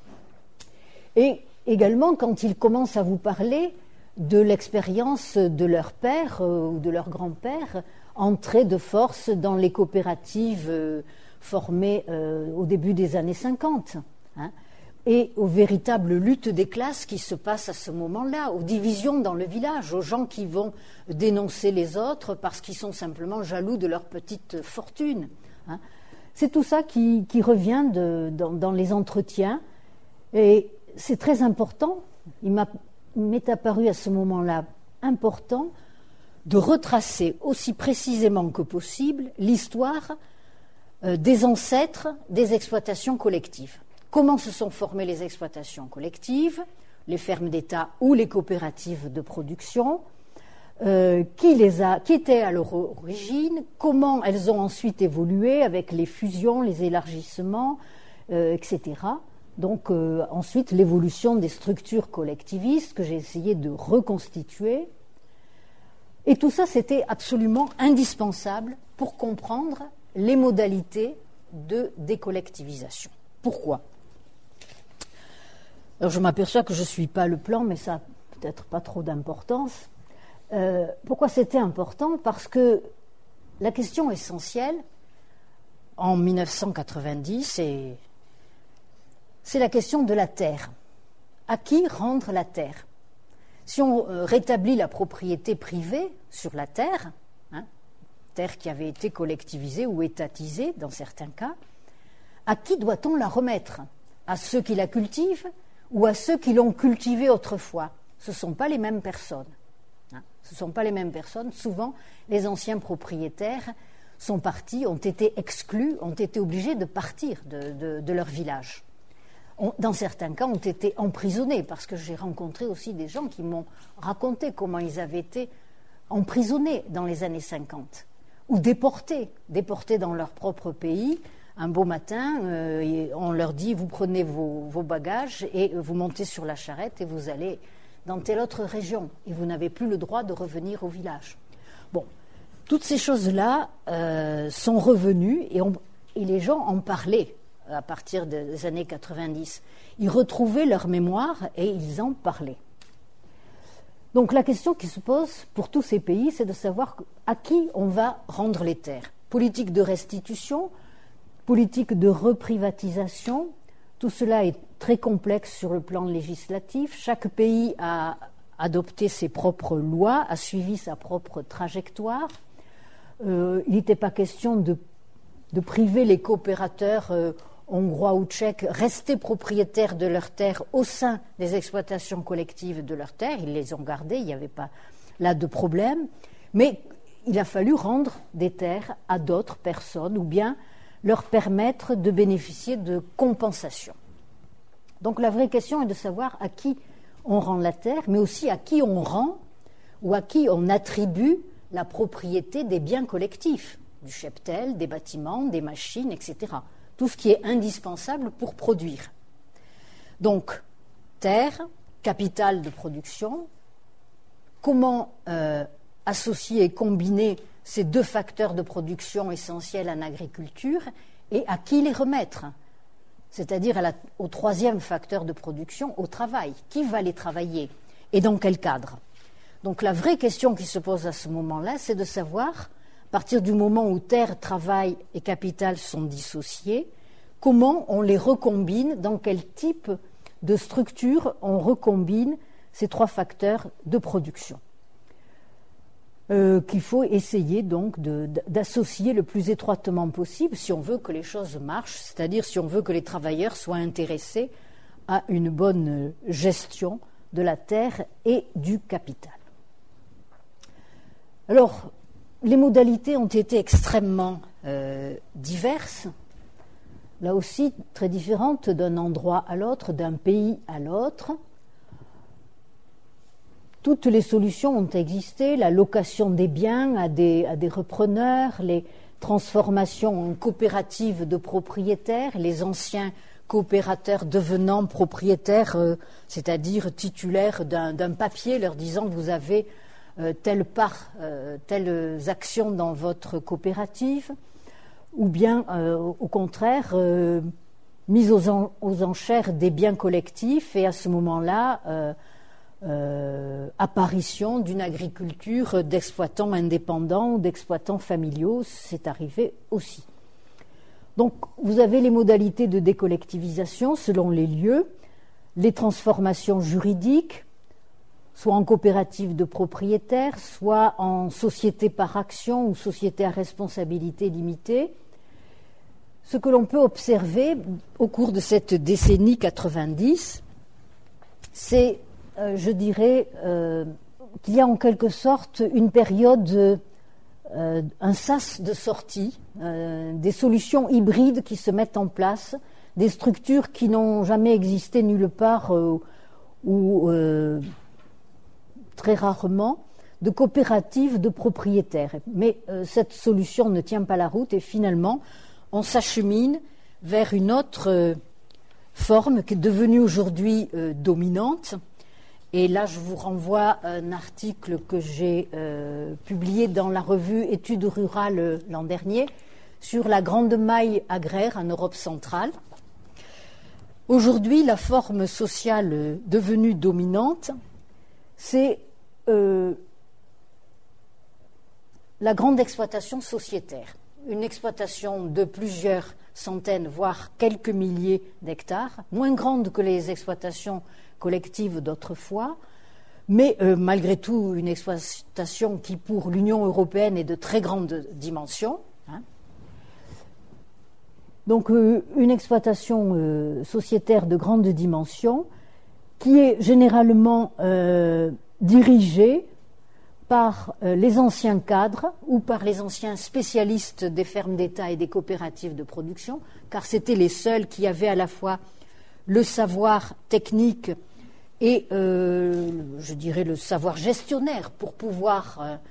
Et également, quand ils commencent à vous parler de l'expérience de leur père euh, ou de leur grand-père entrés de force dans les coopératives euh, formées euh, au début des années cinquante, hein, et aux véritables luttes des classes qui se passent à ce moment-là, aux divisions dans le village, aux gens qui vont dénoncer les autres parce qu'ils sont simplement jaloux de leur petite fortune. Hein. C'est tout ça qui, qui revient de, dans, dans les entretiens, et c'est très important. Il m'a Il m'est apparu à ce moment-là important de retracer aussi précisément que possible l'histoire euh, des ancêtres des exploitations collectives. Comment se sont formées les exploitations collectives, les fermes d'État ou les coopératives de production, euh, qui, les a, qui étaient à leur origine, comment elles ont ensuite évolué avec les fusions, les élargissements, euh, et cetera. Donc euh, ensuite l'évolution des structures collectivistes que j'ai essayé de reconstituer. Et tout ça, c'était absolument indispensable pour comprendre les modalités de décollectivisation. Pourquoi ? Alors je m'aperçois que je ne suis pas le plan, mais ça n'a peut-être pas trop d'importance. Euh, pourquoi c'était important ? Parce que la question essentielle, en mille neuf cent quatre-vingt-dix, et c'est la question de la terre. À qui rendre la terre ? Si on rétablit la propriété privée sur la terre, hein, terre qui avait été collectivisée ou étatisée dans certains cas, à qui doit-on la remettre ? À ceux qui la cultivent ou à ceux qui l'ont cultivée autrefois ? Ce ne sont pas les mêmes personnes. Hein, ce ne sont pas les mêmes personnes. Souvent, les anciens propriétaires sont partis, ont été exclus, ont été obligés de partir de, de, de leur village. Dans certains cas, ont été emprisonnés, parce que j'ai rencontré aussi des gens qui m'ont raconté comment ils avaient été emprisonnés dans les années cinquante, ou déportés, déportés dans leur propre pays. Un beau matin, euh, on leur dit, vous prenez vos, vos bagages et vous montez sur la charrette et vous allez dans telle autre région, et vous n'avez plus le droit de revenir au village. Bon, toutes ces choses-là euh, sont revenues, et, on, et les gens en parlaient. À partir des années quatre-vingt-dix, ils retrouvaient leur mémoire et ils en parlaient. Donc la question qui se pose pour tous ces pays, c'est de savoir à qui on va rendre les terres. Politique de restitution, politique de reprivatisation, tout cela est très complexe sur le plan législatif. Chaque pays a adopté ses propres lois, a suivi sa propre trajectoire. Euh, il n'était pas question de, de priver les coopérateurs euh, hongrois ou tchèques, restaient propriétaires de leurs terres au sein des exploitations collectives de leurs terres. Ils les ont gardées, il n'y avait pas là de problème. Mais il a fallu rendre des terres à d'autres personnes ou bien leur permettre de bénéficier de compensations. Donc la vraie question est de savoir à qui on rend la terre, mais aussi à qui on rend ou à qui on attribue la propriété des biens collectifs, du cheptel, des bâtiments, des machines, et cetera. Tout ce qui est indispensable pour produire. Donc, terre, capital de production, comment euh, associer et combiner ces deux facteurs de production essentiels en agriculture et à qui les remettre ? C'est-à-dire à la, au troisième facteur de production, au travail. Qui va les travailler et dans quel cadre ? Donc la vraie question qui se pose à ce moment-là, c'est de savoir, à partir du moment où terre, travail et capital sont dissociés, comment on les recombine, dans quel type de structure on recombine ces trois facteurs de production. euh, qu'il faut essayer donc de, d'associer le plus étroitement possible si on veut que les choses marchent, c'est-à-dire si on veut que les travailleurs soient intéressés à une bonne gestion de la terre et du capital. Alors, les modalités ont été extrêmement euh, diverses, là aussi très différentes d'un endroit à l'autre, d'un pays à l'autre. Toutes les solutions ont existé, la location des biens à des, à des repreneurs, les transformations en coopératives de propriétaires, les anciens coopérateurs devenant propriétaires, euh, c'est-à-dire titulaires d'un, d'un papier leur disant vous avez euh, telle part, euh, telles actions dans votre coopérative, ou bien euh, au contraire euh, mise aux, en, aux enchères des biens collectifs et à ce moment-là euh, Euh, apparition d'une agriculture d'exploitants indépendants ou d'exploitants familiaux, c'est arrivé aussi. Donc vous avez les modalités de décollectivisation selon les lieux, les transformations juridiques, soit en coopérative de propriétaires, soit en société par action ou société à responsabilité limitée. Ce que l'on peut observer au cours de cette décennie quatre-vingt-dix, c'est Euh, je dirais euh, qu'il y a en quelque sorte une période, euh, un sas de sortie, euh, des solutions hybrides qui se mettent en place, des structures qui n'ont jamais existé nulle part euh, ou euh, très rarement, de coopératives de propriétaires. Mais euh, cette solution ne tient pas la route et finalement on s'achemine vers une autre euh, forme qui est devenue aujourd'hui euh, dominante. Et là, je vous renvoie à un article que j'ai euh, publié dans la revue Études rurales euh, l'an dernier sur la grande maille agraire en Europe centrale. Aujourd'hui, la forme sociale euh, devenue dominante, c'est euh, la grande exploitation sociétaire. Une exploitation de plusieurs centaines, voire quelques milliers d'hectares, moins grande que les exploitations collectives d'autrefois, mais euh, malgré tout une exploitation qui pour l'Union européenne est de très grande dimension. Hein. Donc euh, une exploitation euh, sociétaire de grande dimension qui est généralement euh, dirigée par euh, les anciens cadres ou par les anciens spécialistes des fermes d'État et des coopératives de production, car c'étaient les seuls qui avaient à la fois le savoir technique et, euh, je dirais, le savoir gestionnaire pour pouvoir euh,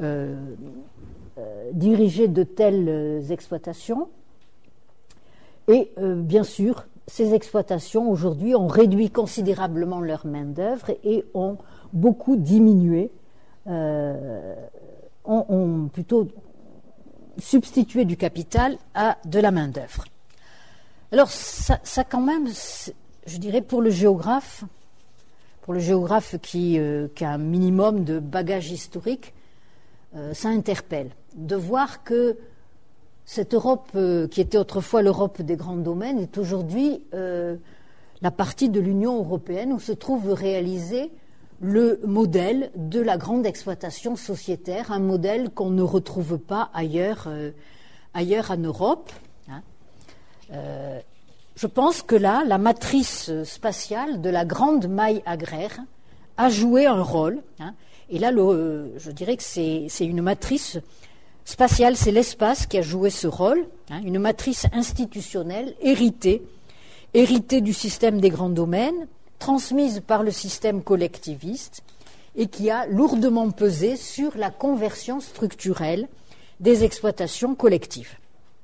euh, diriger de telles euh, exploitations. Et euh, bien sûr, ces exploitations aujourd'hui ont réduit considérablement leur main-d'œuvre et ont beaucoup diminué, euh, ont, ont plutôt substitué du capital à de la main-d'œuvre. Alors, ça, ça quand même, je dirais, pour le géographe, pour le géographe qui, euh, qui a un minimum de bagage historique, euh, ça interpelle de voir que cette Europe, euh, qui était autrefois l'Europe des grands domaines, est aujourd'hui euh, la partie de l'Union européenne où se trouve réalisé le modèle de la grande exploitation sociétaire, un modèle qu'on ne retrouve pas ailleurs, euh, ailleurs en Europe. Hein. Euh, je pense que là, la matrice spatiale de la grande maille agraire a joué un rôle. Hein. Et là, le, je dirais que c'est, c'est une matrice spatiale, c'est l'espace qui a joué ce rôle, hein, une matrice institutionnelle héritée, héritée du système des grands domaines, transmise par le système collectiviste et qui a lourdement pesé sur la conversion structurelle des exploitations collectives.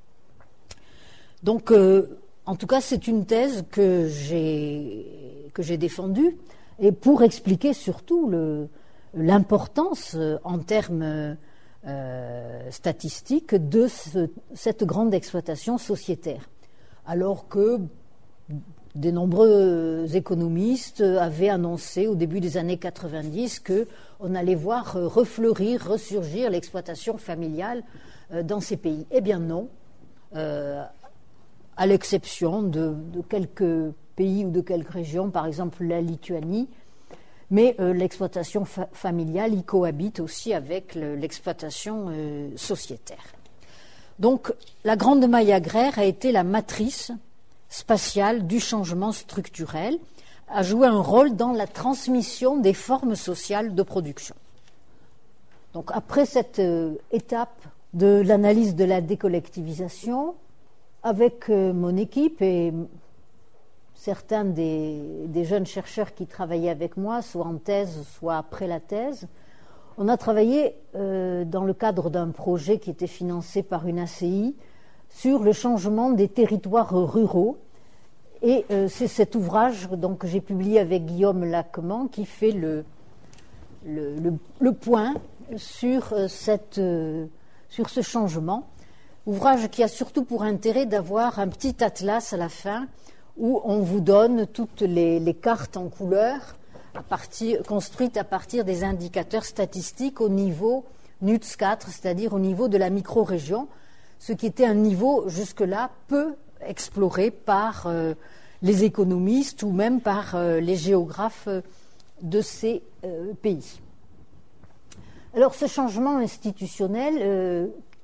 Donc, euh, en tout cas, c'est une thèse que j'ai, que j'ai défendue et pour expliquer surtout le, l'importance euh, en termes Euh, statistique de ce, cette grande exploitation sociétaire, alors que de nombreux économistes avaient annoncé au début des années quatre-vingt-dix qu'on allait voir refleurir, ressurgir l'exploitation familiale euh, dans ces pays. Eh bien non, euh, à l'exception de, de quelques pays ou de quelques régions, par exemple la Lituanie, mais euh, l'exploitation fa familiale y cohabite aussi avec l'exploitation euh, sociétaire. Donc la grande maille agraire a été la matrice spatiale du changement structurel, a joué un rôle dans la transmission des formes sociales de production. Donc après cette euh, étape de l'analyse de la décollectivisation, avec euh, mon équipe et certains des, des jeunes chercheurs qui travaillaient avec moi, soit en thèse, soit après la thèse, on a travaillé euh, dans le cadre d'un projet qui était financé par une A C I sur le changement des territoires ruraux. Et euh, c'est cet ouvrage donc, que j'ai publié avec Guillaume Lacquement qui fait le, le, le, le point sur, euh, cette, euh, sur ce changement. Ouvrage qui a surtout pour intérêt d'avoir un petit atlas à la fin où on vous donne toutes les, les cartes en couleur à partir, construites à partir des indicateurs statistiques au niveau N U T S quatre, c'est-à-dire au niveau de la micro-région, ce qui était un niveau jusque-là peu exploré par euh, les économistes ou même par euh, les géographes euh, de ces euh, pays. Alors ce changement institutionnel, euh,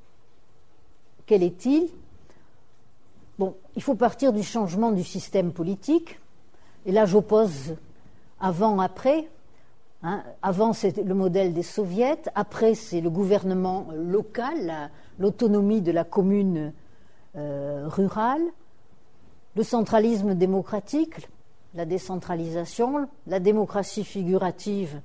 quel est-il ? Bon, il faut partir du changement du système politique, et là j'oppose avant-après. Hein. Avant c'est le modèle des soviets, après c'est le gouvernement local, l'autonomie de la commune euh, rurale, le centralisme démocratique, la décentralisation, la démocratie figurative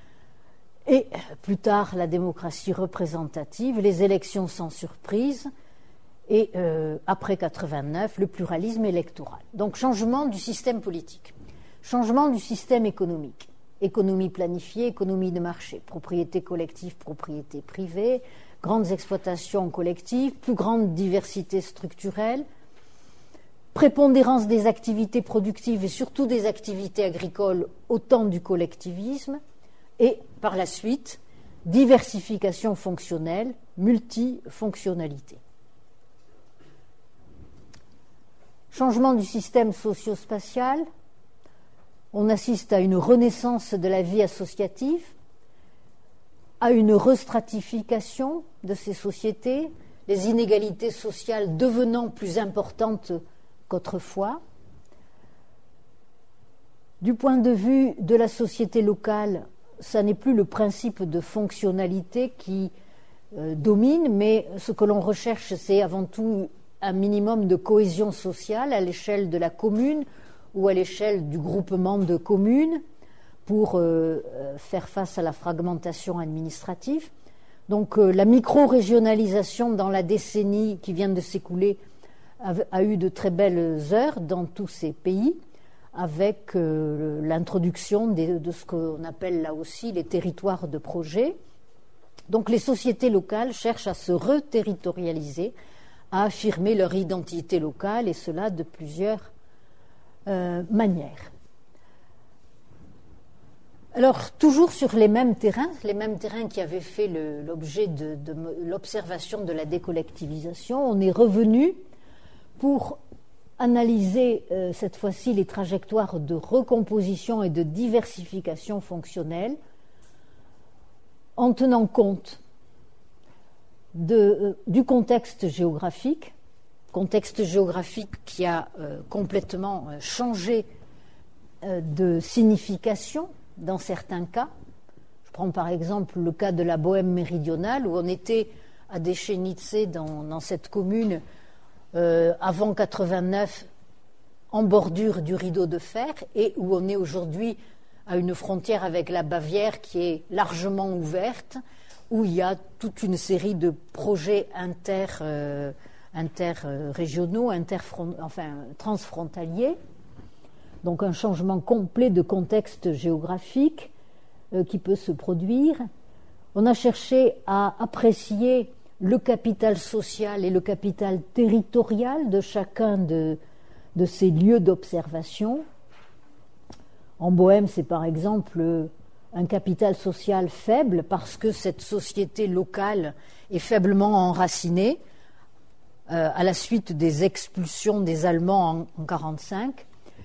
et plus tard la démocratie représentative, les élections sans surprise, et euh, après quatre-vingt-neuf, le pluralisme électoral. Donc changement du système politique, changement du système économique, économie planifiée, économie de marché, propriété collective, propriété privée, grandes exploitations collectives, plus grande diversité structurelle, prépondérance des activités productives et surtout des activités agricoles au temps du collectivisme, et par la suite, diversification fonctionnelle, multifonctionnalité. Changement du système socio-spatial, on assiste à une renaissance de la vie associative, à une restratification de ces sociétés, les inégalités sociales devenant plus importantes qu'autrefois. Du point de vue de la société locale, ça n'est plus le principe de fonctionnalité qui euh, domine, mais ce que l'on recherche, c'est avant tout un minimum de cohésion sociale à l'échelle de la commune ou à l'échelle du groupement de communes pour euh, faire face à la fragmentation administrative. Donc euh, la micro-régionalisation dans la décennie qui vient de s'écouler a, a eu de très belles heures dans tous ces pays, avec euh, l'introduction de, de ce qu'on appelle là aussi les territoires de projet. Donc les sociétés locales cherchent à se reterritorialiser, à affirmer leur identité locale, et cela de plusieurs euh, manières. Alors, toujours sur les mêmes terrains, les mêmes terrains qui avaient fait l'objet de, de, de l'observation de la décollectivisation, on est revenu pour analyser euh, cette fois-ci les trajectoires de recomposition et de diversification fonctionnelle en tenant compte de, euh, du contexte géographique, contexte géographique qui a euh, complètement euh, changé euh, de signification dans certains cas. Je prends par exemple le cas de la Bohème méridionale, où on était à Déchenitze, dans, dans cette commune, euh, avant quatre-vingt-neuf, en bordure du rideau de fer, et où on est aujourd'hui à une frontière avec la Bavière qui est largement ouverte, où il y a toute une série de projets inter, euh, interrégionaux, interfront, enfin transfrontaliers. Donc un changement complet de contexte géographique euh, qui peut se produire. On a cherché à apprécier le capital social et le capital territorial de chacun de, de ces lieux d'observation. En Bohème, c'est par exemple un capital social faible parce que cette société locale est faiblement enracinée euh, à la suite des expulsions des Allemands en mille neuf cent quarante-cinq.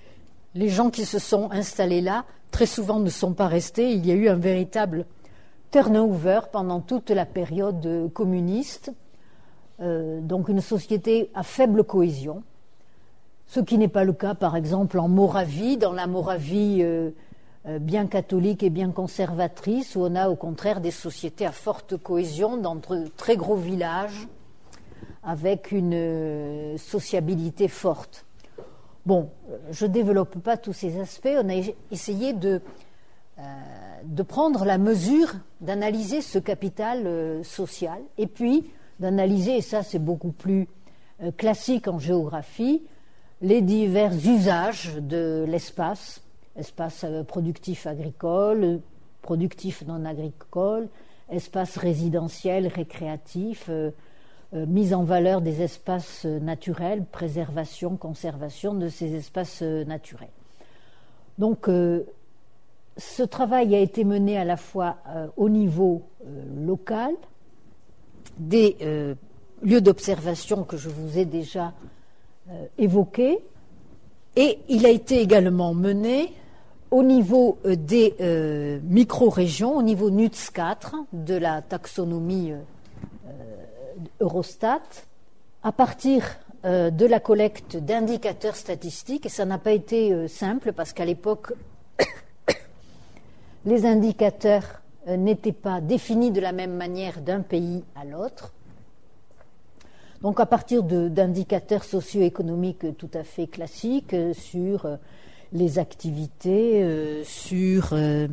les gens qui se sont installés là, très souvent ne sont pas restés. Il y a eu un véritable turnover pendant toute la période communiste, euh, donc une société à faible cohésion, ce qui n'est pas le cas par exemple en Moravie, dans la Moravie euh, euh, bien catholique et bien conservatrice, où on a au contraire des sociétés à forte cohésion dans de très gros villages, avec une euh, sociabilité forte. Bon, je ne développe pas tous ces aspects, on a essayé de, euh, de prendre la mesure, d'analyser ce capital euh, social, et puis d'analyser, et ça c'est beaucoup plus euh, classique en géographie, les divers usages de l'espace, espace euh, productif agricole, productif non agricole, espace résidentiel, récréatif, euh, Euh, mise en valeur des espaces euh, naturels, préservation, conservation de ces espaces euh, naturels. Donc, euh, ce travail a été mené à la fois euh, au niveau euh, local, des euh, lieux d'observation que je vous ai déjà euh, évoqués, et il a été également mené au niveau euh, des euh, micro-régions, au niveau N U T S quatre, de la taxonomie euh, Eurostat, à partir euh, de la collecte d'indicateurs statistiques, et ça n'a pas été euh, simple parce qu'à l'époque, les indicateurs euh, n'étaient pas définis de la même manière d'un pays à l'autre. Donc à partir de, d'indicateurs socio-économiques tout à fait classiques euh, sur euh, les activités, euh, sur euh,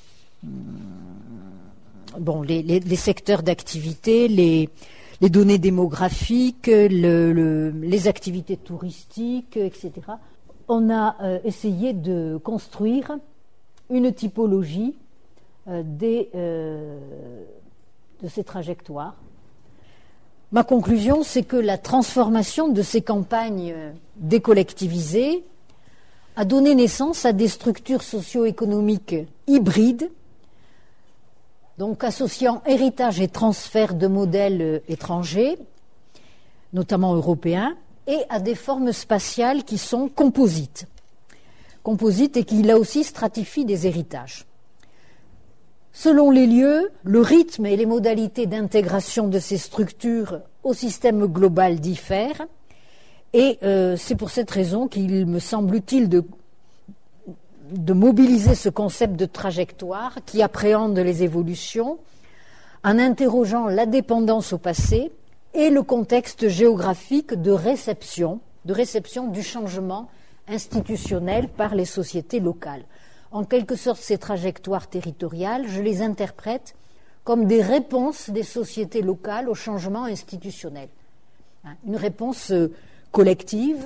bon, les, les, les secteurs d'activité, les les données démographiques, le, le, les activités touristiques, et cetera. On a euh, essayé de construire une typologie euh, des, euh, de ces trajectoires. Ma conclusion, c'est que la transformation de ces campagnes décollectivisées a donné naissance à des structures socio-économiques hybrides, donc associant héritage et transfert de modèles étrangers, notamment européens, et à des formes spatiales qui sont composites. Composites et qui, là aussi, stratifient des héritages. Selon les lieux, le rythme et les modalités d'intégration de ces structures au système global diffèrent, et euh, c'est pour cette raison qu'il me semble utile de de mobiliser ce concept de trajectoire qui appréhende les évolutions en interrogeant la dépendance au passé et le contexte géographique de réception, de réception du changement institutionnel par les sociétés locales. En quelque sorte, ces trajectoires territoriales, je les interprète comme des réponses des sociétés locales au changement institutionnel. Une réponse collective,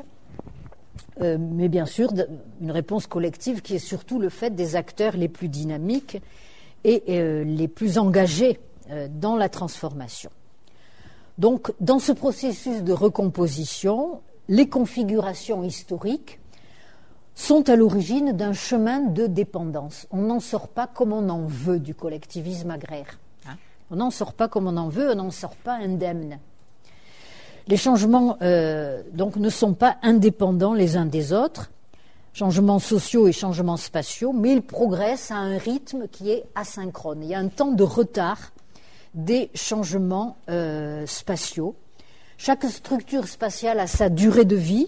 Euh, mais bien sûr, une réponse collective qui est surtout le fait des acteurs les plus dynamiques et euh, les plus engagés euh, dans la transformation. Donc, dans ce processus de recomposition, les configurations historiques sont à l'origine d'un chemin de dépendance. On n'en sort pas comme on en veut du collectivisme agraire. Hein. On n'en sort pas comme on en veut, on n'en sort pas indemne. Les changements euh, donc, ne sont pas indépendants les uns des autres, changements sociaux et changements spatiaux, mais ils progressent à un rythme qui est asynchrone. Il y a un temps de retard des changements euh, spatiaux. Chaque structure spatiale a sa durée de vie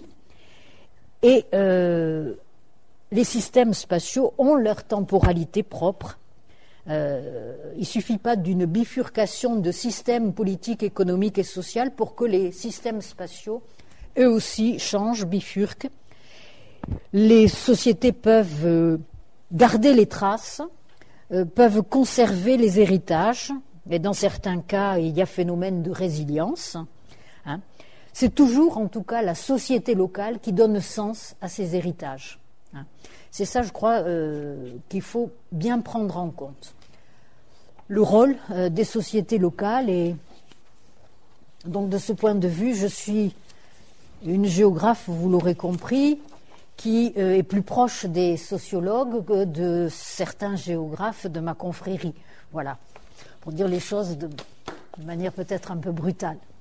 et euh, les systèmes spatiaux ont leur temporalité propre. Euh, il ne suffit pas d'une bifurcation de systèmes politiques, économiques et sociaux pour que les systèmes spatiaux, eux aussi, changent, bifurquent. Les sociétés peuvent euh, garder les traces, euh, peuvent conserver les héritages, et dans certains cas, il y a phénomène de résilience. Hein. C'est toujours, en tout cas, la société locale qui donne sens à ces héritages. Hein. C'est ça, je crois, euh, qu'il faut bien prendre en compte. Le rôle euh, des sociétés locales, et donc de ce point de vue, je suis une géographe, vous l'aurez compris, qui euh, est plus proche des sociologues que de certains géographes de ma confrérie. Voilà, pour dire les choses de, de manière peut-être un peu brutale.